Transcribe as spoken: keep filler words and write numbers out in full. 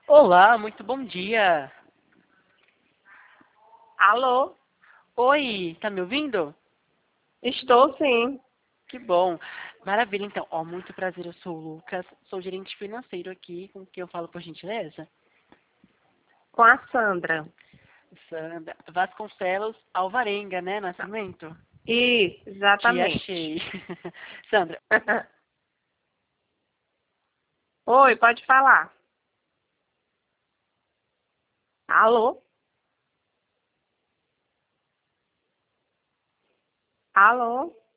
Olá, muito bom dia. Alô? Oi, tá me ouvindo? Estou sim. Que bom. Maravilha, então. Ó, muito prazer, eu sou o Lucas, sou gerente financeiro aqui, com quem eu falo por gentileza. Com a Sandra. Sandra Vasconcelos Alvarenga, né, Nascimento? Isso, Te exatamente. achei. Sandra, Oi, pode falar. Alô? Alô?